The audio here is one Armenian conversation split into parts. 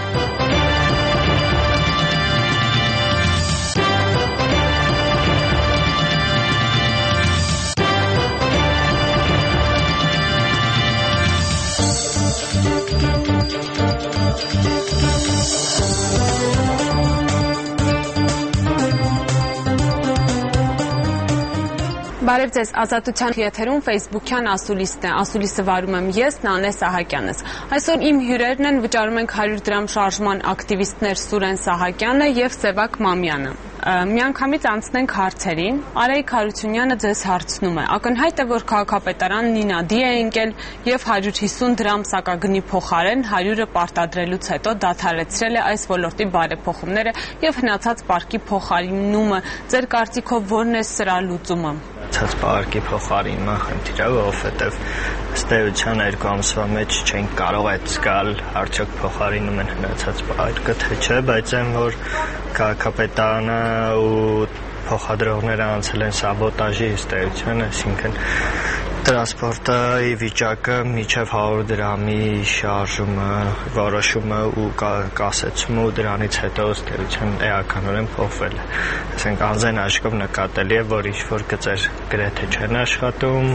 Բարև ձեզ, Ազատության եթերում Facebook-յան ասուլիսն է, ասուլիսը վարում եմ ես, Նանե Սահակյանս։ Այսօր իմ հյուրերն են, վճարում ենք 100 դրամ շարժման ակտիվիստներ Սուրեն Սահակյանը եւ Սևակ Մամյանը։ Միանգամից անցնենք հարցերին։ Արայիկ Հարությունյանը ձեզ հարցնում է. ակնհայտ է, որ քաղաքապետարանն ինադի է ընկել եւ 150 դրամ սակագնի փոխարեն 100-ը պարտադրելուց հետո դադարեցրել է այս ոլորտի բարեփոխումները եւ հնացած պարկի փոխարինումը։ Ձեր կարծիքով ո՞րն է սրա լուծումը։ Ցած պարկի փոխարինումը խնդիր է, որովհետև ըստ էության 2 ամսվա մեջ չենք կարող այդ զգալ արդյոք փոխարինում են հնացած պարկը թե չէ, բայց այն որ քաղաքապետարանը ու փոխադրողները անցել են սաբոտաժի ըստ էության, այսինքն տրանսպորտի վիճակը մինչև 100 դրամի շարժումը, որոշումը ու կասեցումը ու դրանից հետո ըստ էության էականորեն փոխվել է։ Ասենք անձայն աչքով նկատելի է, որ ինչ-որ գծեր գրեթե չեն աշխատում,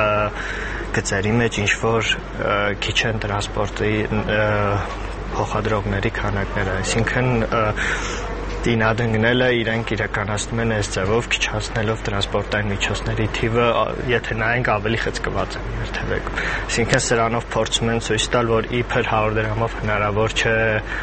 գծերի մեջ ինչ-որ քիչ են տրանսպորտի փոխադրողների քանակները, այսինքն ինադ ընկնելը իրենք իրականացնում են այս ձևով քիչացնելով տրանսպորտային միջոցների թիվը, եթե նայենք ավելի խցկված են երթևեկում։ Այսինքն սրանով փորձում են ցույց տալ, որ իբր 100 դրամով հնարավոր չէ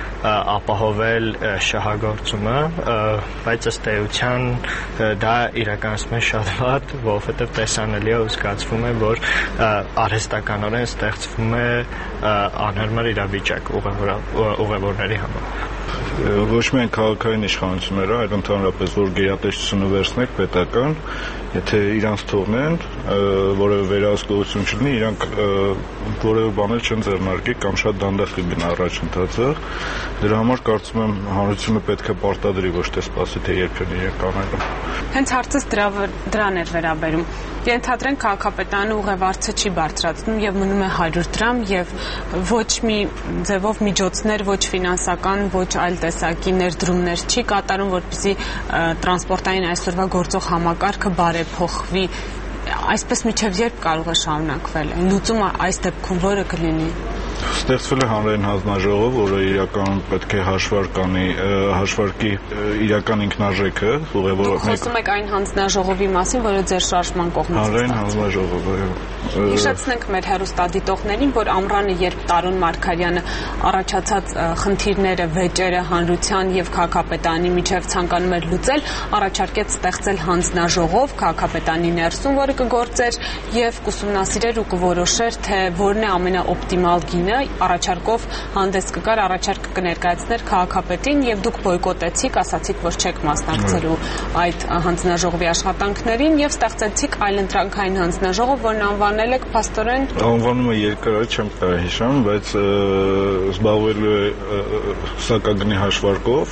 ապահովել շահագործումը, բայց ըստ էության դա իրականացնում են շատ վատ, որովհետև տեսանելի է ու զգացվում է, որ արհեստականորեն ստեղծվում է անհարմար իրավիճակ ուղևորների համար։ Ոչ միայն քաղաքային իշխանությունները, այլ ընդհանրապես որ գերատեսչությունը վերցնեք պետական, եթե իրանց թողնեն, որևէ վերահսկողություն չլինի, իրանք որևէ բան չեն ձեռնարկի կամ շատ դանդաղ կլինի առաջընթացը։ Դրա համար կարծում եմ հանրությունը պետք է պարտադրի, ոչ թե սպասի, թե երբ են իրենք անելու։ Հենց հարցս դրան էր վերաբերում։ Ենթադրենք քաղաքապետարանը ուղևորցը չի բարձրացնում եւ մնում է 100 դրամ եւ ոչ մի ձևով միջոցներ, ոչ ֆինանսական, ոչ այլ տեսակի ներդրումներ չի կատարում, որպեսզի տրանսպորտային այսօրվա գործող համակարգը բարեփոխվի։ Այսպես մինչև երբ կարող է շարունակվել։ Լուծումը այս դեպքում ո՞րը կլինի։ Ստեղծվել է հանրային հանձնաժողով, որը իրականում պետք է հաշվարկի իրական ինքնարժեքը ուղևորների։ Խոսում եք այն հանձնաժողովի մասին, որը ձեր շարժման կողմից հանրային հանձնաժողովը։ Հիշեցնենք մեր հեռուստադիտողներին, որ ամռանը, երբ Տարոն Մարգարյանը առաջացած խնդիրները, վեճերը հանրության եւ քաղաքապետարանի միջև ցանկանում էր լուծել, առաջարկեց ստեղծել հանձնաժողով քաղաքապետարանի ներսում, որը կգործեր եւ կուսումնասիրեր ու կորոշեր, թե որն է ամենաօպտիմալ գինը, առաջարկով հանդես կգար, առաջարկը կներկայացներ քաղաքապետին եւ դուք բոյկոտեցիք, ասացիք, որ չեք մասնակցելու այդ հանձնաժողովի աշխատանքներին եւ ստեղծեցիք այլընտրանքային հանձնաժողով, որն անվանել եք փաստորեն։ Անվանումը երկար չեմ կարող հիշեմ, բայց զբաղվելու է սակագնի հաշվարկով,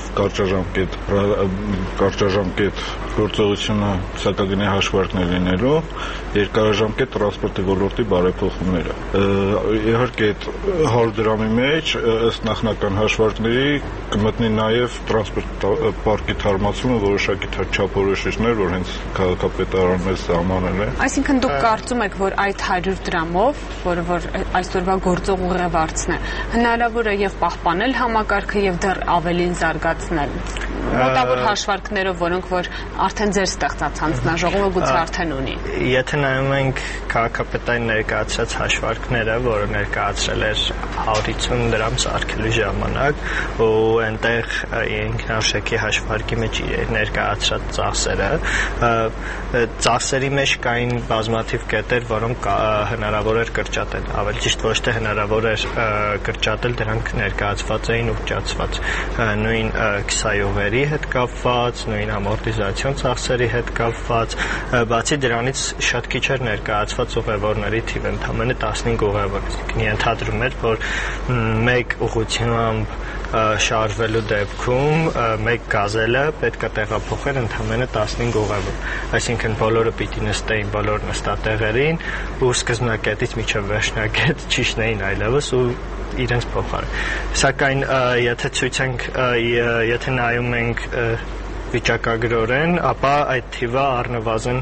կարճաժամկետ գործողությունը սակագնի հաշվարկն է լինելու, երկարաժամկետ տրանսպորտի ոլորտի բարեփոխումները։ Իհարկե 100 դրամի մեջ ըստ նախնական հաշվարկների կմտնի նաև տրանսպորտ պարկի թարմացումը, որոշակի չափորոշիչներ, որ հենց քաղաքապետարանն է սահմանել է։ Այսինքն դուք կարծում եք, որ այդ 100 դրամով, որը որ այսօրվա գործող ուղևորցն է, հնարավոր է եւ պահպանել համակարգը եւ դեռ ավելին զարգացնել։ Մոտավոր հաշվարկներով, որոնք որ արդեն ձեր ստեղծած հանձնաժողովը գուցե արդեն ունի։ Եթե նայում ենք քաղաքապետարանի ներկայացրած հաշվարկները, որը ներկայացրել էր 150 դրամ սարքելու ժամանակ, ու այնտեղ ինքնարժեքի հաշվարկի մեջ ներկայացրած ծախսերը, ծախսերի մեջ կային բազմաթիվ կետեր, որոնք հնարավոր էր կրճատել, ավելի ճիշտ ոչ թե հնարավոր էր կրճատել, դրանք ներկայացված էին ուղղճացված նույն քսայողերի հետ կապված, նույն ամորտիզացիոն ծախսերի հետ կապված, բացի դրանից շատ քիչ էր ներկայացված ուղևորների թիվը, ընդամենը 15 ուղևոր, ենթադրում էր, որ մեկ ուղղությամբ շարժվելու դեպքում մեկ գազելը պետք է տեղափոխել ընդամենը 15 ուղևոր, այսինքն բոլորը պիտի նստեին բոլոր նստատեղերին ու սկզբնակետից մինչև վերջնակետ չիշնեին այլևս ու իրենց փոխարեն։ Սակայն եթե նայում ենք վիճակագրորեն, ապա այդ թիվը առնվազն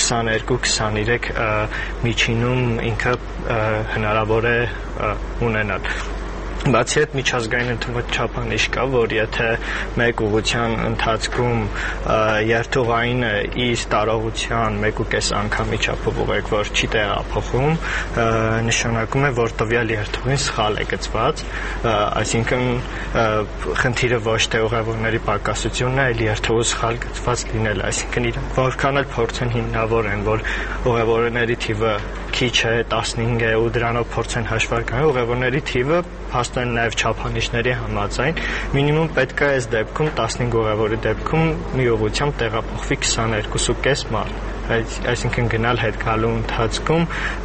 22-23 միջինում ինքը հնարավոր է ունենալ։ Բացի այդ միջազգային ընդունված չափանիշ կա, որ եթե մեկ ուղղության ընթացքում երթուղայինը իր տարողության 1.5 անգամի չափով ուղեկվոր չի տեղափոխում, նշանակում է, որ տվյալ երթուղին սխալ է գծված, այսինքն խնդիրը ոչ թե ուղևորների պակասությունն է, այլ երթուղու սխալ գծված լինելը, այսինքն որքան էլ փորձեն հիմնավոր են, որ ուղևորների թիվը քիչ է, 15 է ու դրանով փորձեն հաշվարկել, ուղևորների թիվը հաստատեն նաև չափանիշների համաձայն, մինիմում պետք է այս դեպքում 15 ուղևորի դեպքում մի ուղղությամբ տեղափոխվի 22.5 մարդ, այսինքն գնալ հետ գալու ընթացքում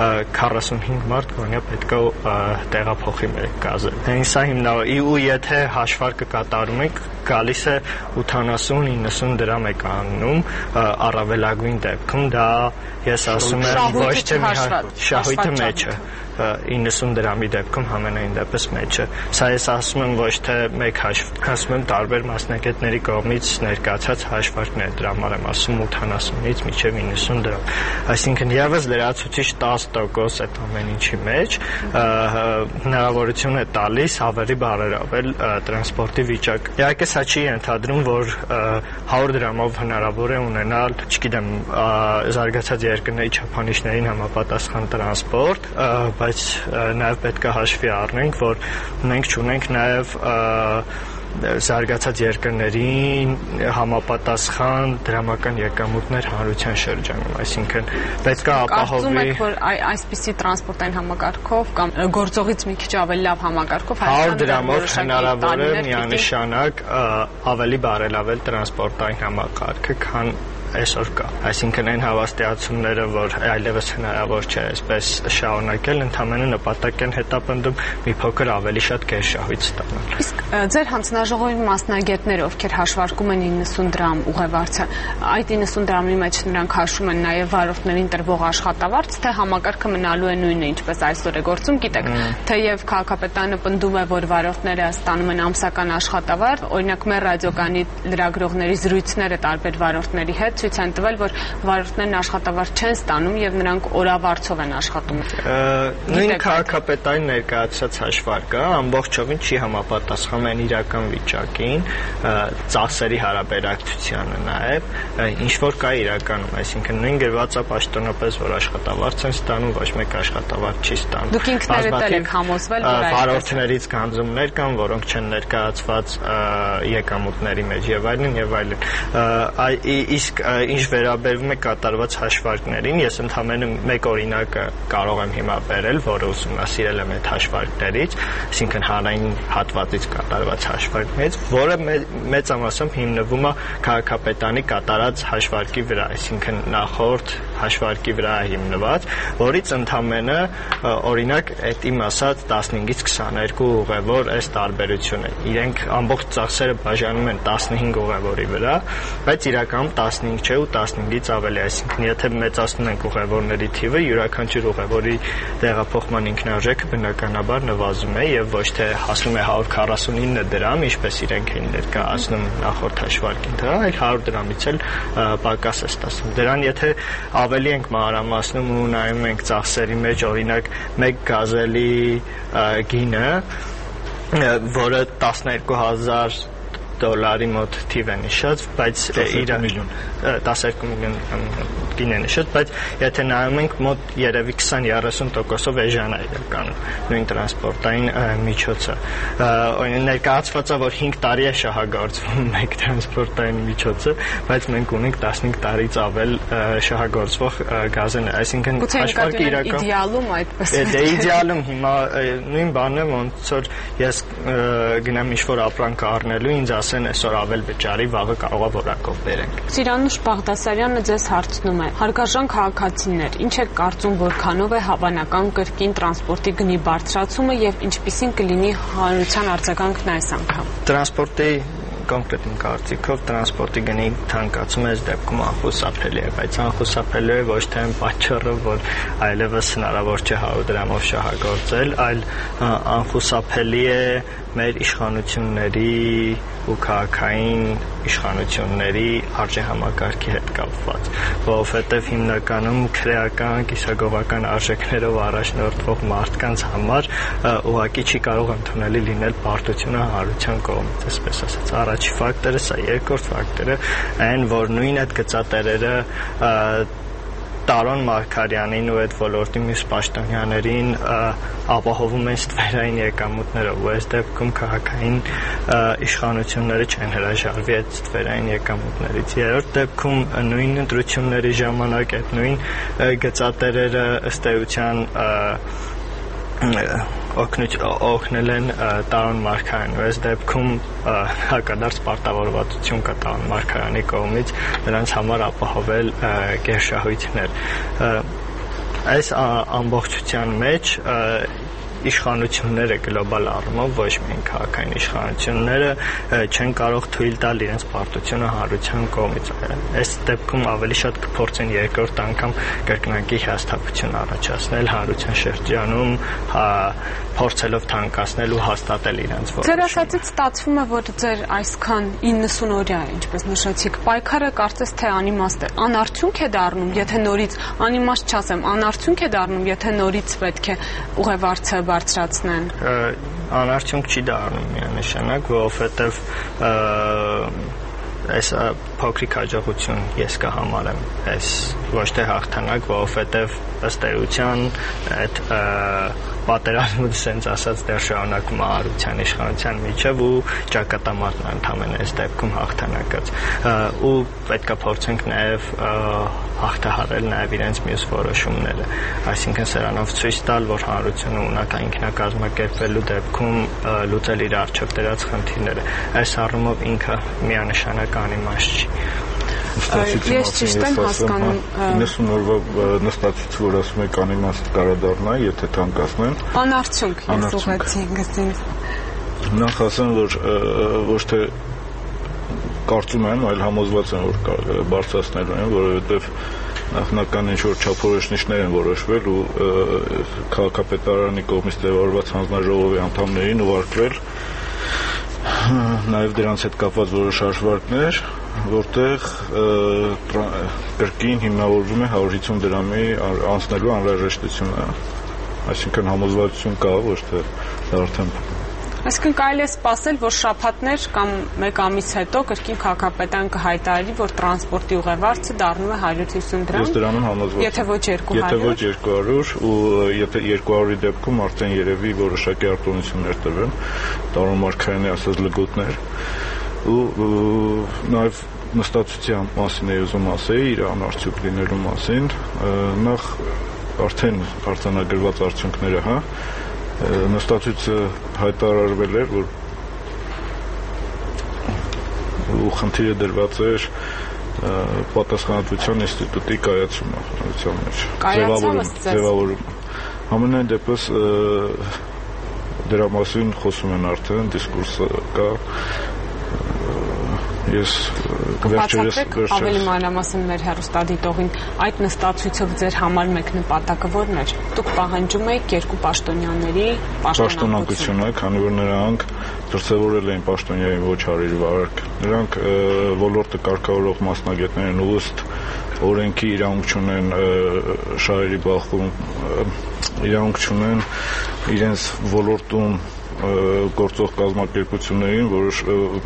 45 մարդ գոնե պետք է տեղափոխի մեր գազը։ Սա հիմնավոր ու եթե հաշվարկը կատարում ենք, գալիս է 80-90 դրամ է կանգնում առավելագույն դեպքում, դա ես ասում եմ ոչ թե շահույթը մեջը 90 դրամի դեպքում համենայն դեպս մեջը։ Սա ես ասում եմ ոչ թե մեկ հաշվարկ, ասում եմ տարբեր մասնագետների կողմից ներկայացած հաշվարկներ, դրա համար եմ ասում 80-ից մինչև 90 դրամ։ Այսինքն եւս լրացուցիչ 10% այդ ամեն ինչի մեջ հնարավորություն է տալիս ավելի բարելավել տրանսպորտի վիճակ։ Իհարկե սա չի ընդհանրում, որ 100 դրամով հնարավոր է ունենալ, չգիտեմ, զարգացած երկրների չափանիշներին համապատասխան տրանսպորտ, բայց նաև պետք է հաշվի առնենք, որ մենք չունենք նաև զարգացած երկրներին համապատասխան դրամական եկամուտներ հանրության շրջանում, այսինքն պետք է ապահովի։ Կարծում եք, որ այսպիսի տրանսպորտային համակարգով կամ գործողից մի քիչ ավելի լավ համակարգով 100 դրամով հնարավոր է միանշանակ ավելի բարելավել տրանսպորտային համակարգը, քան այսօր կա։ Այսինքն այն հավաստիացումները, որ այլևս հնարավոր չէ այսպես շարունակել, ընդհանրապես նպատակ են հետապնդում մի փոքր ավելի շատ գերշահույց ստանալ։ Իսկ ձեր հանձնաժողովի մասնագետները, ովքեր հաշվարկում են 90 դրամ ուղևորցը, այդ 90 դրամի մեջ նրանք հաշվում են նաև վարորդներին տրվող աշխատավարձ, թե համակարգը մնալու է նույնը, ինչպես այսօր է գործում, գիտեք, թեև քաղաքապետարանը պնդում է, որ վարորդները ստանում են ամսական աշխատավարձ, օրինակ մեր ռադիոկայանի լրագրողների զրույցները տարբեր վարորդների հետ ցույց են տվել, որ վարորդներն աշխատավարձ չեն ստանում եւ նրանք օրավարձով են աշխատում։ Նույն քաղաքապետարանի ներկայացած հաշվարկը ամբողջովին չի համապատասխանում իրական վիճակին, ծախսերի հարաբերակցությանը նաեւ, ինչ որ կա իրականում, այսինքն նույն գրված է պաշտոնապես, որ աշխատավարձ են ստանում, ոչ մեկ աշխատավարձ չի ստանում։ Դուք ինքներդ եք համոզվել, որ վարորդներից գանձումներ կան, որոնք չեն ներկայացված եկամուտների մեջ եւ այլն եւ այլն։ Իսկ ինչ վերաբերվում է կատարված հաշվարկներին, ես ընդհանրապես մեկ օրինակը կարող եմ հիմա բերել, որը ուսումնասիրել եմ այդ հաշվարկներից, այսինքն հանրային հատվածից կատարված հաշվարկներից, որը մեծամասամբ հիմնվում է քաղաքապետարանի կատարած հաշվարկի վրա, այսինքն նախորդ հաշվարկի վրա է հիմնված, որից ընդհանրապես օրինակ այդ իմ ասած 15-ից 22 ուղևոր այս տարբերությունը։ Իրենք ամբողջ ծախսերը բաժանում են 15 ուղևորի վրա, բայց իրականում 15 չէ ու 15-ից ավելի, այսինքն եթե մեծացնում ենք ուղևորների թիվը, յուրաքանչյուր ուղևորի տեղափոխման ինքնարժեքը բնականաբար նվազում է եւ ոչ թե հասնում է 149 դրամ, ինչպես իրենք էին ներկայացնում նախորդ հաշվարկին, այլ 100 դրամից էլ պակաս է ստացվում։ Դրան եթե ավելի ենք մանրամասնում ու նայում ենք ծախսերի մեջ, օրինակ մեկ գազելի գինը, որը 12000 դոլարի մոտ թիվ է նշած, բայց 12 միլիոն գին է նշած, բայց եթե նայում ենք մոտ երևի 20-30%-ով էժան է իրականում նույն տրանսպորտային միջոցը։ Օրինակ ներկայացված է, որ 5 տարի է շահագործվում մեկ տրանսպորտային միջոցը, բայց մենք ունենք 15 տարից ավել շահագործվող գազն է, այսինքն հաշվարկը իրական իդեալում այդպես։ Դե իդեալում հիմա նույն բանն է, ոնց որ ես գնամ ինչ-որ ապրանք առնելու, ինձ ասեն այսօր ավել վճարի, վաղը կարող է որակով բերենք։ Սիրանուշ Բաղդասարյանը ձեզ հարցնում է. հարգարժան քաղաքացիներ, ինչ եք կարծում, որքանով է հավանական կրկին տրանսպորտի գնի բարձրացումը եւ ինչպիսին կլինի հանրության արձագանքն այս անգամ։ Տրանսպորտի կոնկրետ իմ կարծիքով տրանսպորտի գնի թանկացումը այս դեպքում անխուսափելի է, բայց անխուսափելի է ոչ թե այն պատճառով, որ այլևս հնարավոր չէ 100 դրամով շահագործել, այլ անխուսափելի է մեր իշխանությունների ու քաղաքային իշխանությունների արժեհամակարգի հետ կապված, որովհետև հիմնականում քրեական, կիսագովական արժեքներով առաջնորդվող մարդկանց համար ուղղակի չի կարող ընդունելի լինել պարտությունը հանրության կողմից, այսպես ասած։ Առաջի ֆակտորը սա, երկրորդ ֆակտորը այն, որ նույն այդ գծատերերը Տարոն Մարգարյանին ու այդ ոլորտի մյուս պաշտոնյաներին ապահովում են ստվերային եկամուտներով, ու այս դեպքում քաղաքային իշխանությունները չեն հրաժարվի այդ ստվերային եկամուտներից։ Երրորդ դեպքում նույն ընտրությունների ժամանակ այդ նույն գծատերերը ըստ էության օգնել են Տարոն Մարգարյանին, ու այս դեպքում հակադարձ պարտավորվածություն կա Տարոն Մարգարյանի կողմից նրանց համար ապահովել գերշահույթներ։ Այս ամբողջության մեջ իշխանությունները գլոբալ առումով, ոչ միայն քաղաքային իշխանությունները չեն կարող թույլ տալ իրենց պարտությունը հանրության կողմից։ Այս դեպքում ավելի շատ կփորձեն երկրորդ անգամ կրկնակի հիասթափություն առաջացնել հանրության շրջանում, փորձելով թանկացնել ու հաստատել իրենց որոշումը։ Ձեր ասածից ստացվում է, որ ձեր այսքան 90 օրյա, ինչպես նշեցիք, պայքարը կարծես թե անիմաստ է, անարդյունք է դառնում, եթե նորից անիմաստ չասեմ, անարդյունք է դառնում, եթե նորից պետք է ուղևորցը բարձրացնեն։ Անարդյունք չի դառնում միանշանակ, որովհետև այս փոքրիկ հաջողություն ես կհամարեմ, այս ոչ թե հաղթանակ, որովհետև ըստ էության այդ պատերազմը ասենց ասած դեռ շարունակում է հանրության իշխանության միջև ու ճակատամարտն ընդհանրապես այս դեպքում հաղթանակած ու պետքա փորձենք նաև հաղթահարել նաև իրենց մյուս որոշումները, այսինքն սրանով ցույց տալ, որ հանրությունը ունակ ինքնակազմակերպելու դեպքում լուծել իր առջև դրած խնդիրները։ Այս առումով ինքը միանշանակ անիմաստ չի։ Ես ճիշտ եմ հասկանում 90 օրվա նստածից, որ ասում եք անիմաստ կարադառնա, եթե թանկացնեն։ Անարդյունք ես ուղղեցի ինձ։ Նախ ասեմ, որ ոչ թե կարծում եմ, այլ համոզված եմ, որ բարձրացնելու են, որովհետև նախնական ինչ-որ չափորոշիչներ են որոշվել ու քաղաքապետարանի կողմից ձևավորված հանձնաժողովի անդամներին ուղարկվել նաև դրանց հետ կապված որոշ հաշվարկներ, որտեղ կրկին հիմնավորվում է 150 դրամի անցնելու անհրաժեշտությունը, այսինքն համոզվածություն կա, ոչ թե արդեն։ Այսինքն կարելի է սպասել, որ շաբաթներ կամ մեկ ամիս հետո կրկին քաղաքապետարան կհայտարարի, որ տրանսպորտի ուղևորցը դառնում է 150 դրամ։ Ես դրանում համոզված եմ։ Եթե ոչ 200։ Եթե ոչ 200 ու եթե 200-ի դեպքում արդեն երևի որոշակի արտոնություններ տրվեն, Տարոն Մարգարյանի ասած լգոտներ ու նաև նստածության մասին է ուզում ասեի, իր անարդյունք լինելու մասին, նախ արդեն արձանագրված արդյունքները, հա, նստածույցը հայտարարվել էր, որ ու խնդիրը դրված էր պատասխանատվության ինստիտուտի կայացումը հանրության մեջ, ձևավորումը։ Համենայն դեպս դրա մասին խոսում են արդեն, դիսկուրսը կա, ես Բացատրեք ավելի մանրամասն մեր հեռուստադիտողին այդ նստածույցով ձեր համար մեկ նպատակը որն էր։ Դուք պահանջում եք երկու պաշտոնյաների պաշտոնակությունը, քանի որ նրանք դրսևորել էին պաշտոնյայի ոչ հարիր վարկ։ Նրանք ոլորտը կարգավորող մասնագետներ են, ըստ օրենքի իրավունք չունեն շահերի բախում, իրավունք չունեն իրենց ոլորտում գործող կազմակերպություններին որոշ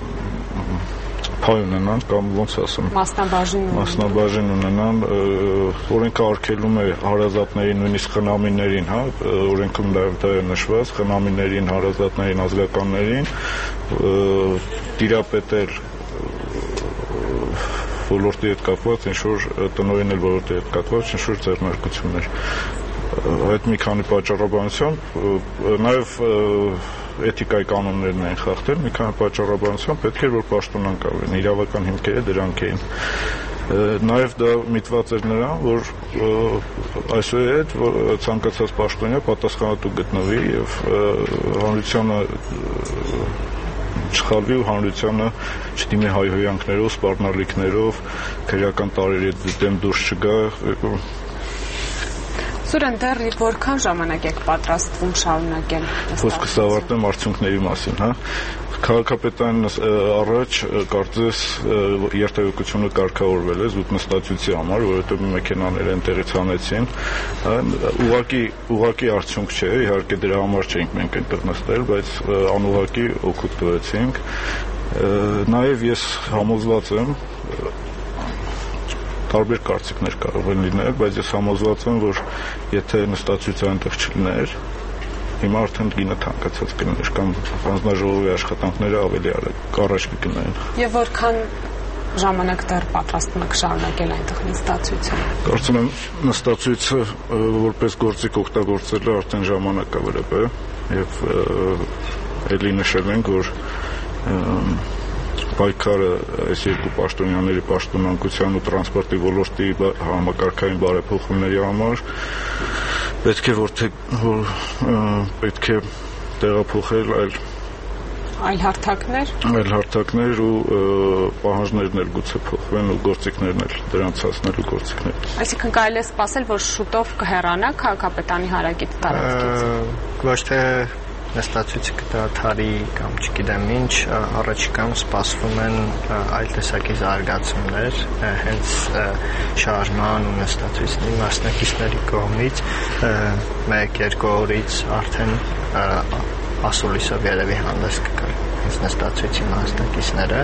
փայ ունենան կամ ոնց ասեմ մասնաբաժին ունենան, օրենքը արգելում է հարազատներին, նույնիսկ խնամիներին, հա, օրենքում դա է նշված, խնամիներին, հարազատներին, ազգականներին տիրապետել ոլորտի հետ կապված ինչ-որ տնօրինել ոլորտի հետ կապված ինչ-որ ձեռնարկություններ։ Այդ մի քանի պատճառաբանությամբ նաև էթիկայի կանոններն են խախտել, մի քանի պատճառաբանությամբ պետք է որ պաշտոնանկարվեն, իրավական հիմքերը դրանք էին։ Նաև դա միտված էր նրան, որ այսուհետ ցանկացած պաշտոնյա պատասխանատու գտնվի եւ հանրությանը սխալվի ու հանրությանը չդիմի հայհոյանքներով, սպառնալիքներով, քրեական տարերի դեմ դուրս չգա։ Սուրեն, դեռ որքան ժամանակ եք պատրաստվում շարունակել։ Խոսքս ավարտեմ արդյունքների մասին, հա։ Քաղաքապետարան առաջ կարծես երթևեկությունը կարգավորվել է զուտ նստածույցի համար, որովհետև մեքենաները այնտեղից հանեցին։ Ուղղակի արդյունք չէ, իհարկե դրա համար չէինք մենք այնտեղ նստել, բայց անուղղակի օգուտ տվեցինք։ Նաև ես համոզված եմ, տարբեր կարծիքներ կարող են լինել, բայց ես համոզված եմ, որ եթե նստածույցը այնտեղ չլիներ, հիմա արդեն գինը թանկացած կլիներ կամ հանձնաժողովի աշխատանքները ավելի առաջ կգնային։ Եվ որքան ժամանակ դեռ պատրաստվում եք շարունակել այնտեղ նստածույցը։ Կարծում եմ նստածույցը որպես գործիք օգտագործելը արդեն ժամանակ է վերաբը եւ ելի նշել ենք, որ պայքարը այս երկու պաշտոնյաների պաշտոնանկության ու տրանսպորտի ոլորտի համակարգային բարեփոխումների համար պետք է տեղափոխել այլ հարթակներ ու պահանջներն էլ գուցե փոխվեն ու գործիքներն էլ դրանց հասնելու գործիքներ։ Այսինքն կարելի է սպասել, որ շուտով կհեռանա քաղաքապետարանի հարակից տարածքից։ Ոչ թե նստածույցը կդադարի կամ չգիտեմ ինչ, առաջիկայում սպասվում են այլ տեսակի զարգացումներ հենց շարժման ու նստածույցի մասնակիցների կողմից 1-2 օրից արդեն ասուլիսով երևի հանդես կգան հենց նստածույցի մասնակիցները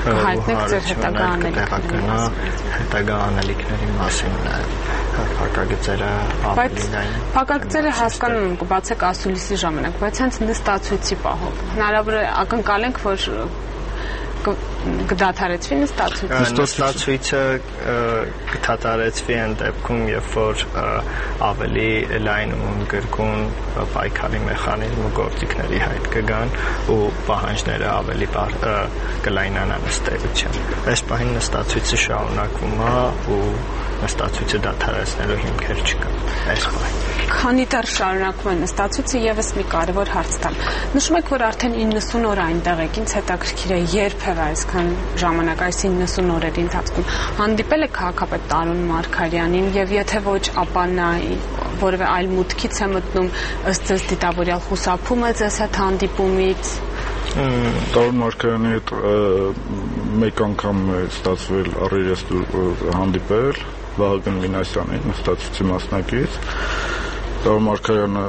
հետագա անելիքների մասին փակագծերը Փակագծերը հասկանում եմ կբացեք ասուլիսի ժամանակ, բայց հենց նստածույցի պահով հնարավոր է ակնկալենք, որ կդադարեցվի նստածույցը կդադարեցվի այն դեպքում, երբ որ ավելի լայն ու ընդգրկուն պայքարի մեխանիզմ ու գործիքների հայտ կգան ու պահանջները ավելի կլայնանան ըստ էության։ Այս պահին նստածույցը շարունակվում է ու նստածույցը դադարեցնելու հիմքեր չկան այս պահին։ Քանի դեռ շարունակվում է նստածույցը, եւս մի կարևոր հարց տամ։ Նշում եք, որ արդեն 90 օր այնտեղ եք, ինձ հետաքրքիր է երբևէ այսքան ժամանակ, այս 90 օրերի ընթացքում հանդիպել եք քաղաքապետ Տարոն Մարգարյանին եւ եթե ոչ, ապա նա որևէ այլ մուտքից է մտնում, ըստ ձեզ դիտավորյալ խուսափում է ձեզ հետ հանդիպումից։ Տարոն Մարգարյանի հետ մեկ անգամ է ստացվել առերես հանդիպել Վահագն Մինասյանին, նստածույցի մասնակից։ Տարոն Մարգարյանը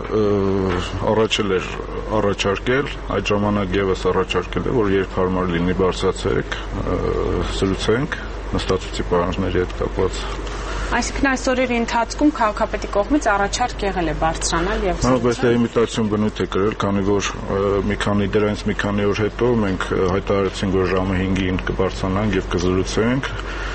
առաջարկել, այդ ժամանակ եւս առաջարկել է, որ երբ հարմար լինի բարձրացեք, զրուցենք նստածույցի պահանջների հետ կապված։ Այսինքն այս օրերի ընթացքում քաղաքապետի կողմից առաջարկ եղել է բարձրանալ եւ զրուցել։ Բայց դա իմիտացիոն բնույթ է կրել, քանի որ դրանից մի քանի օր հետո մենք հայտարարեցինք, որ ժամը 5-ին կբարձրանանք եւ կզրուցենք։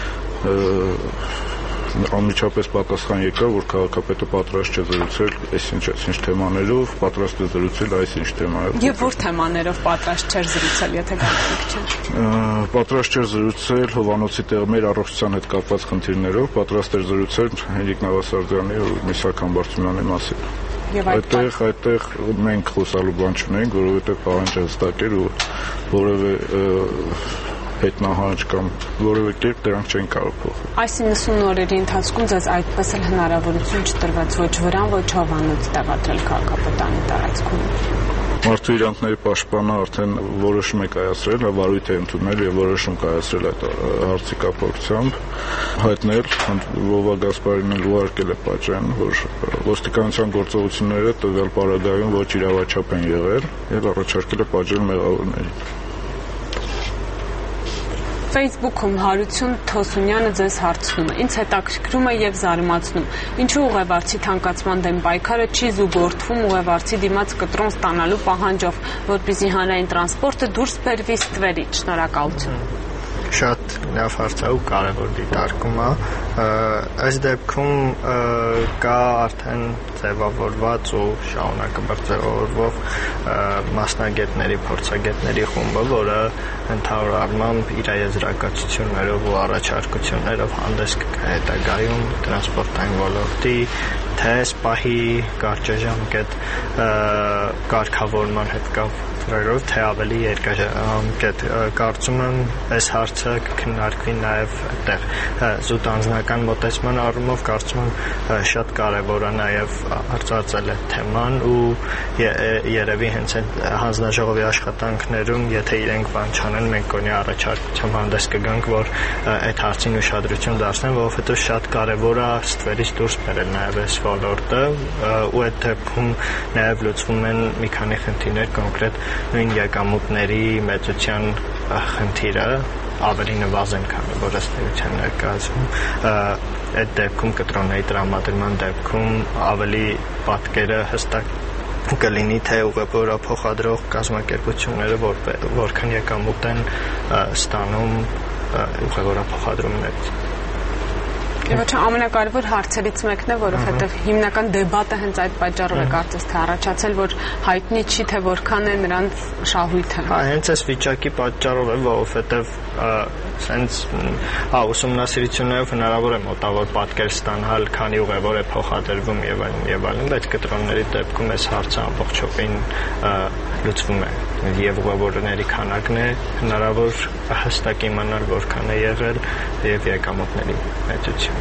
Անմիջապես պատասխան եկավ, որ քաղաքապետը պատրաստ չէ զրուցել այսինչ թեմաներով, պատրաստ է զրուցել այսինչ թեմաներով։ Եվ որ թեմաներով պատրաստ չէր զրուցել, եթե կարծիք չէ։ Պատրաստ չէր զրուցել Հովանոցի մեր առողջության հետ կապված խնդիրներով, պատրաստ էր զրուցել Հենրիկ Նավասարդյանի ու Միսակ Համբարձումյանի մասին։ Այդտեղ մենք խոսալու բան չունենք, որովհետև պահանջը հստակ էր ու որևէ հետնահանջ կամ որևէ կերպ դրանք չեն կարող փոխել։ Այս 90 օրերի ընթացքում ձեզ այդպես էլ հնարավորություն չտրվեց ոչ Վրան, ոչ Հովանոց տեղադրել քաղաքապետարանի տարածքում։ Մարդու իրավունքների պաշտպանը արդեն որոշում է կայացրել, վարույթ է ընդունել եւ որոշում կայացրել այդ հարցի կապակցությամբ, հայտնել Վովա Գասպարյանն ուղարկել է պատժեն, որ ոստիկանության գործողությունները տվյալ պարագայում ոչ իրավաչափ են եղել եւ առաջարկել է պատժել մեղավորներին։ Facebook-ում Հարություն Թոսունյանը ձեզ հարցնում է. Ինձ հետաքրքրում է եւ զարմացնում. Ինչու ուղևորցի թանկացման դեմ պայքարը չի զուգորդվում ուղևորցի դիմաց կտրոն ստանալու պահանջով, որպեսզի հանրային տրանսպորտը դուրս բերվի ստվերից։ Շնորհակալություն։ Շատ լավ հարց է ու կարևոր դիտարկում է։ Այս դեպքում կա արդեն ձևավորված ու շարունակաբար ձևավորվող մասնագետների, փորձագետների խումբը, որը ընդհանուր առմամբ իր եզրակացություններով ու առաջարկություններով հանդես կգա հետագայում տրանսպորտային ոլորտի թե սպահի կարճաժամկետ կարգավորման հետ կապված ծրագրով, թե ավելի երկարաժամկետ։ Կարծում եմ, այս հարցը կքննարկվի նաև այդտեղ զուտ անձնական մոտեցման առումով, կարծում եմ շատ կարևոր է նաև արծարծել այդ թեման ու երևի հենց այդ հանձնաժողովի աշխատանքներում, եթե իրենք բան չանեն, մենք կոնի առաջարկությամբ հանդես կգանք, որ այդ հարցին ուշադրություն դարձնեն, որովհետև շատ կարևոր է ստվերից դուրս բերել նաև այս ոլորտը ու այդ դեպքում նաև լուծվում են մի քանի խնդիրներ, կոնկրետ նույն եկամուտների մեծության խնդիրը ավելի նվազեն, քան որ ըստ էության ներկայացվում այդ դեպքում կտրոնների տրամադրման դեպքում ավելի պատկերը հստակ կլինի, թե ուղևորափոխադրող կազմակերպությունները որքան եկամուտ են ստանում ուղևորափոխադրումներից։ Եվ ամենակարևոր հարցերից մեկն է, որովհետև հիմնական դեբատը հենց այդ պատճառով է կարծես թե առաջացել, որ հայտնի չի, թե որքան է նրանց շահույթը։ Հենց այս վիճակի պատճառով է, որովհետև ուսումնասիրություններով հնարավոր է մոտավոր պատկեր ստանալ, քանի ուղևոր է փոխադրվում եւ այլն, բայց կտրոնների դեպքում այս հարցը ամբողջովին լուծվում է եւ ուղևորների քանակն է հնարավոր հստակ իմանալ որքան է եղել եւ եկամուտների մեծություն։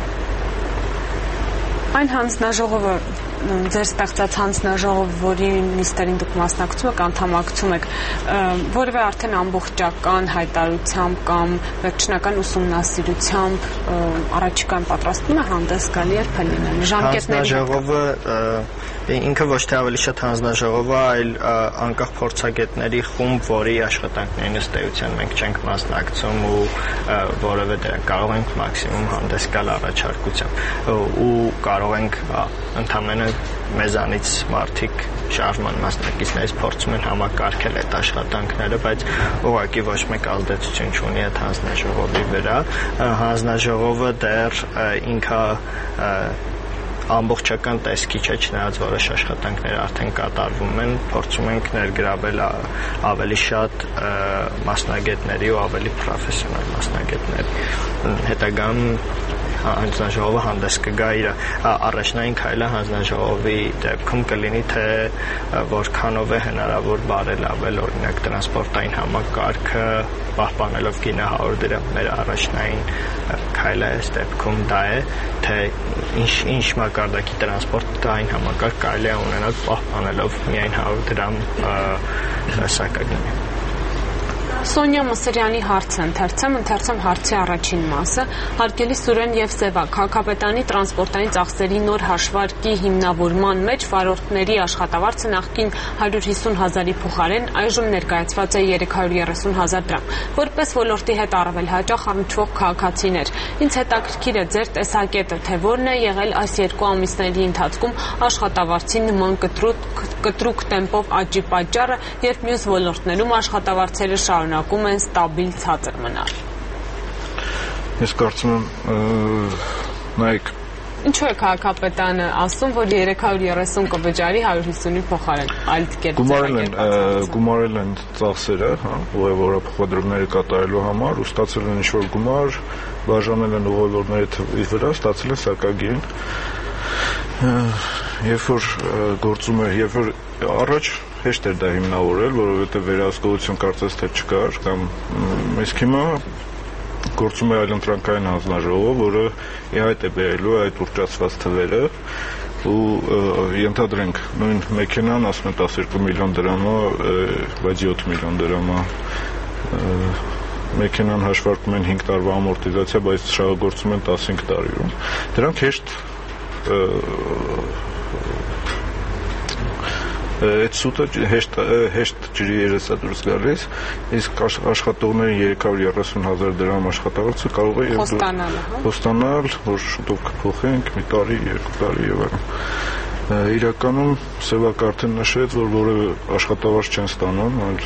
Այն հանձնաժողովը, ձեր ստեղծած հանձնաժողով, որի նիստերին դուք մասնակցում եք, անդամակցում եք, որևէ արդեն ամբողջական հայտարարությամբ կամ վերջնական ուսումնասիրությամբ առաջիկան պատրաստվում է հանդես գալ, երբ է լինելու ժամկետների։ Հանձնաժողովը ինքը ոչ թե ավելի շատ հանձնաժողով է, այլ անկախ փորձագետների խումբ, որի աշխատանքներին ըստ էության մենք չենք մասնակցում ու որևէ դեր կարող ենք մաքսիմում հանդես գալ առաջարկությամբ ու կարող ենք ընդհանրապես մեզանից մարդիկ շարժման մասնակիցներից փորձում են համակարգել այդ աշխատանքները, բայց ուղղակի ոչ մեկ ազդեցություն չունի այդ հանձնաժողովի վրա։ Հանձնաժողովը դեռ ինքը ամբողջական տեսքի չէ, չնայած որոշ աշխատանքներ արդեն կատարվում են, փորձում ենք ներգրավել ավելի շատ մասնագետների ու ավելի պրոֆեսիոնալ մասնագետների։ Հետագայում հանձնաժողովը հանդես կգա իր առաջնային քայլը հանձնաժողովի դեպքում կլինի, թե որքանով է հնարավոր բարելավել օրինակ տրանսպորտային համակարգը, պահպանելով գինը 100 դրամ, մեր առաջնային քայլը այս դեպքում դա է, թե ինչ մակարդակի տրանսպորտային համակարգ կարելի է ունենալ պահպանելով միայն 100 դրամ սակագինը։ Սոնյա Մսրյանի հարցը ընթերցեմ հարցի առաջին մասը։ Հարգելի Սուրեն եւ Սևա, քաղաքապետարանի տրանսպորտային ծախսերի նոր հաշվարկի հիմնավորման մեջ վարորդների աշխատավարձը նախկին 150,000-ի փոխարեն այժմ ներկայացված է 330,000 դրամ։ Որպես ոլորտի հետ առավել հաճախ առնչվող քաղաքացիներ, ինձ հետաքրքիր է ձեր տեսակետը, թե որն է եղել այս 2 ամիսների ընթացքում աշխատավարձի նման կտրուկ տեմպով աճի պատճառը, երբ մյուս ոլորտներում աշխատավարձերը շարունակում են ստաբիլ ցածր մնալ։ Ես կարծում եմ, նայեք, ինչու է քաղաքապետարանը ասում, որ 330 կվճարի 150-ի փոխարեն, այլ կերպ գումարել են ծախսերը, ուղևորափոխադրումները կատարելու համար, ու ստացել են ինչ-որ գումար, բաժանել են ուղևորների թվի վրա, ստացել են սակագին, երբ որ գործում էր, երբ որ առաջ հեշտ էր դա հիմնավորել, որովհետև վերահսկողություն կարծես թե չկար, կամ իսկ հիմա գործում է այլընտրանքային հանձնաժողով, որը ի հայտ է բերելու այդ ուռճացված թվերը ու ենթադրենք նույն մեքենան ասում են 12 միլիոն դրամա, բայց 7 միլիոն դրամա մեքենան հաշվարկում են 5 տարվա ամորտիզացիա, բայց շահագործում են 15 տարիում։ Դրանք հեշտ այդ սուտը հեշտ ջրի երես է դուրս գալիս, իսկ աշխատողներին 330,000 դրամ աշխատավարձը կարող է խոստանալ, որ շուտով կփոխենք մի տարի, 2 տարի եւ այլն։ Իրականում Սևակ արդեն նշեց, որ որևէ աշխատավարձ չեն ստանում, այլ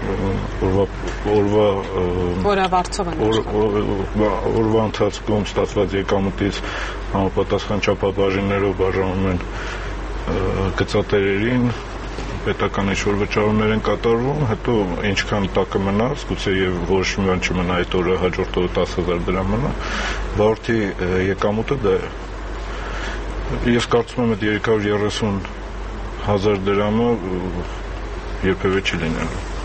օրվա ընթացքում ստացված եկամուտից համապատասխան չափաբաժիններով բաժանում են գծատերերին, պետական ինչ-որ վճարումներ են կատարվում, հետո ինչքան տակը մնաց, գուցե եւ ոչ մի բան չմնա, այդ օրը հաջորդ օրը 10,000 դրամ մնա, վարորդի եկամուտը դա է։ Ես կարծում եմ այդ 330,000 դրամը երբևէ չի լինելու։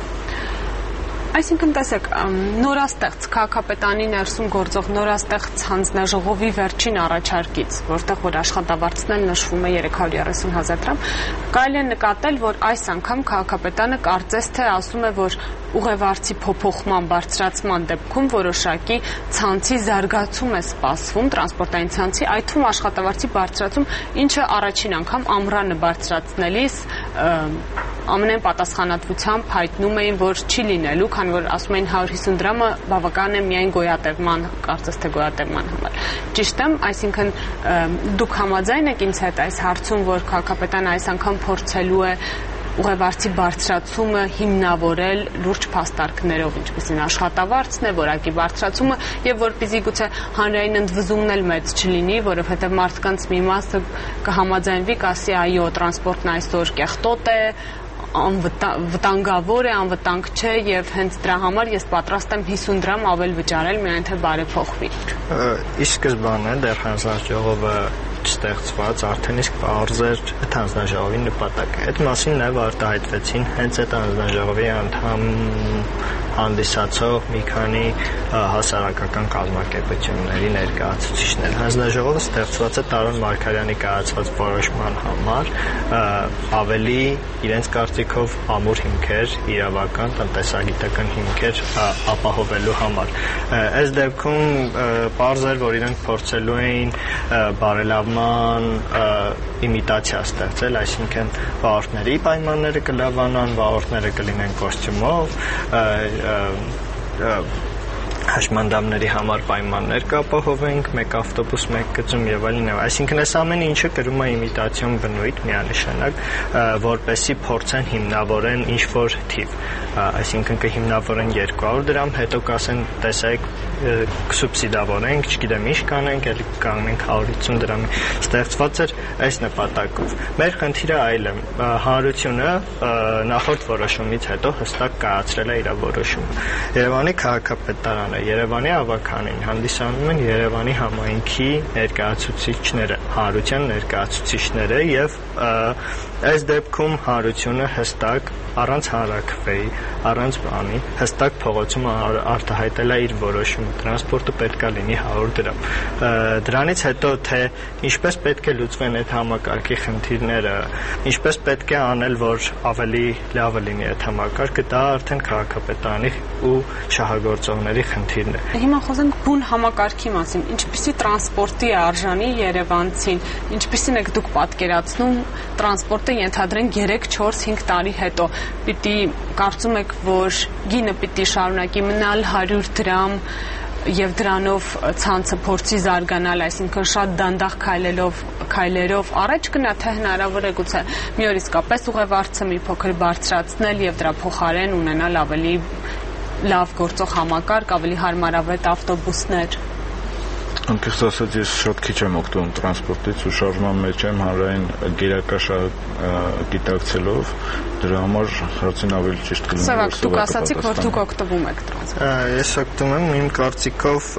Այսինքն տեսեք, նորաստեղծ քաղաքապետանի ներսում գործող նորաստեղծ հանձնաժողովի վերջին առաջարկից, որտեղ որ աշխատավարձն նշվում է 330,000 դրամ, կարելի է նկատել, որ այս անգամ քաղաքապետանը կարծես թե ասում է, որ ուղևարցի փոփոխման բարձրացման դեպքում որոշակի ցանցի զարգացում է սպասվում, տրանսպորտային ցանցի, այդ թվում աշխատավարձի բարձրացում, ինչը առաջին անգամ ամռանը բարձրացնելիս ամենայն պատասխանատվությամբ հայտնում էին, որ չի լինելու, քանի որ ասում էին 150 դրամը բավական է միայն գոյատևման, կարծես թե գոյատևման համար։ Ճիշտ եմ, այսինքն դուք համաձայն եք ինձ հետ այս հարցում, որ քաղաքապետանը այս անգամ փորձելու է ուղևարցի բարձրացումը հիմնավորել լուրջ փաստարկներով, ինչպիսին աշխատավարձն է, որակի բարձրացումը, եւ որպեսզի գուցե հանրային ընդվզումն էլ մեծ չլինի, որովհետեւ մարդկանց մի մասը կհամաձայնվի, կասի այո, տրանսպորտն այսօր կեղտոտ է, վտանգավոր է, անվտանգ չէ եւ հենց դրա համար ես պատրաստ եմ 50 դրամ ավել վճարել, միայն թե բարեփոխվի։ Ի սկզբանե դեռ հանձնաժողովը ստեղծված արդեն իսկ պարզ էր հանձնաժողովի նպատակը։ Այդ մասին նաև արտահայտվեցին հենց այդ հանձնաժողովի անդամ հանդիսացող մի քանի հասարակական կազմակերպությունների ներկայացուցիչներ։ Հանձնաժողովը ստեղծված է Տարոն Մարգարյանի կայացված որոշման համար ավելի իրենց կարծիքով ամուր հիմքեր, իրավական, տնտեսագիտական հիմքեր ապահովելու համար։ Այս դեպքում պարզ էր, որ իրենք փորձելու էին բարելավման իմիտացիա ստեղծել, այսինքն վարորդների պայմանները կլավանան, վարորդները կլինեն կոստյումով, հաշմանդամների համար պայմաններ կապահովենք, մեկ ավտոբուս, մեկ գծում եւ այլն։ Այսինքն այս ամեն ինչը կրում է իմիտացիոն բնույթ միանշանակ, որպեսզի փորձեն հիմնավորեն ինչ-որ թիվ, այսինքն կհիմնավորեն 200 դրամ, հետո կասեն, տեսեք, կսուբսիդավորենք, չգիտեմ ինչ կանենք, ելի կանենք 150 դրամի։ Ստեղծված էր այս նպատակով։ Մեր խնդիրը այլ է։ Հանրությունը նախորդ որոշումից հետո հստակ կայացրել է իր որոշումը։ Երևանի քաղաքապետարանը, Երևանի ավականին հանդիսանում են Երևանի համայնքի ներկայացուցիչները, հանրության ներկայացուցիչները եւ այս դեպքում հանրությունը հստակ առանց հանրաքվեի, առանց բանի, հստակ փողոցում արտահայտել է իր որոշումը, տրանսպորտը պետք է լինի 100 դրամ։ Դրանից հետո թե ինչպես պետք է լուծվեն այդ համակարգի խնդիրները, ինչպես պետք է անել, որ ավելի լավը լինի այդ համակարգը, դա արդեն քաղաքապետարանի ու շահագործողների խնդիրն է։ Հիմա խոսենք բուն համակարգի մասին, ինչպիսի տրանսպորտի է արժանի երևանցին, ինչպիսին եք դուք պատկերացնում տրանսպորտը ենթադրենք 3-4-5 տարի հետո, պիտի կարծում եք, որ գինը պիտի շարունակի մնալ 100 դրամ եւ դրանով ցանցը փորձի զարգանալ, այսինքն շատ դանդաղ քայլերով առաջ գնա, թե հնարավոր է գուցե մի օր իսկապես ուղևարցը մի փոքր բարձրացնել եւ դրա փոխարեն ունենալ ավելի լավ գործող համակարգ, ավելի հարմարավետ ավտոբուսներ։ Անկեղծ ասած, ես շատ քիչ եմ օգտվում տրանսպորտից ու շարժման մեջ եմ հանրային գերակաշար գիտակցելով, դրա համար հարցին ավելի ճիշտ կլինի։ Սովակ, դուք ասացիք, որ դուք օգտվում եք տրանսպորտից։ Ես օգտվում եմ, իմ կարծիքով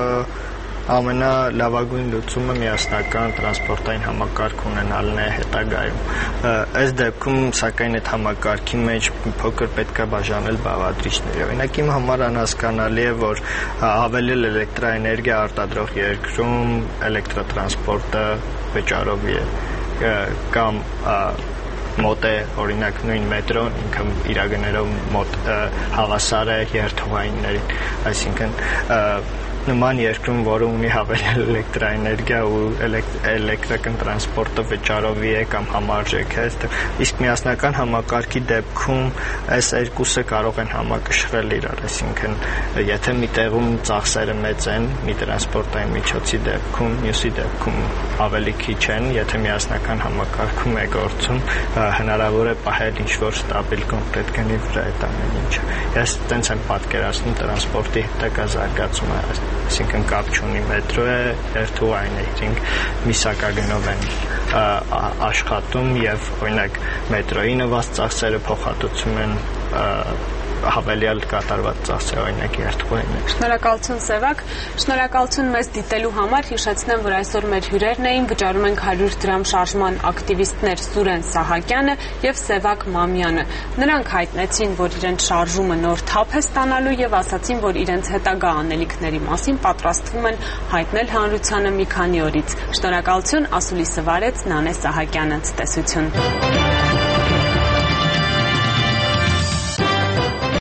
ամենալավագույն լուծումը միասնական տրանսպորտային համակարգ ունենալն է հետագայում։ Այս դեպքում սակայն այդ համակարգի մեջ փոքր պետք է բաժանել բաղադրիչների։ Օրինակ իմ համար անհասկանալի է, որ ավելի էլեկտրաէներգիա արտադրող երկրում էլեկտրատրանսպորտը վճարովի է կամ մոտ է, օրինակ նույն մետրոն ինքը իրագներով մոտ հավասար է երթուղայիններին, այսինքն նման երկրում, որը ունի հավելյալ էլեկտրաէներգիա ու էլեկտրական տրանսպորտը վճարովի է կամ համարժեք է, իսկ միասնական համակարգի դեպքում այս երկուսը կարող են համակշռել իրար, այսինքն եթե մի տեղում ծախսերը մեծ են, մի տրանսպորտային միջոցի դեպքում, մյուսի դեպքում ավելի քիչ են, եթե միասնական համակարգում է գործում, հնարավոր է պահել ինչ-որ ստաբիլ կոնկրետ գնի վրա այդ ամեն ինչը։ Ես տենց եմ պատկերացնում տրանսպորտի հետագա զարգացումը, այսինքն կապ չունի մետրո է, երթուղայիններին մի սակագնով են աշխատում եւ օրինակ մետրոյի նվազ ծախսերը փոխհատուցում են հավելյալ կատարված ծախսեր օրինակ երթուղիներ։ Շնորհակալություն Սևակ, շնորհակալություն մեզ դիտելու համար։ Հիշեցնեմ, որ այսօր մեր հյուրերն էին, վճարում ենք 100 դրամ շարժման ակտիվիստներ Սուրեն Սահակյանը եւ Սևակ Մամյանը։ Նրանք հայտնեցին, որ իրենց շարժումը նոր թափ է ստանալու եւ ասացին, որ իրենց հետագա անելիքների մասին պատրաստվում են հայտնել հանրությանը մի քանի օրից։ Շնորհակալություն, ասուլիսը վարեց Նանե Սահակյանը, ցտեսություն։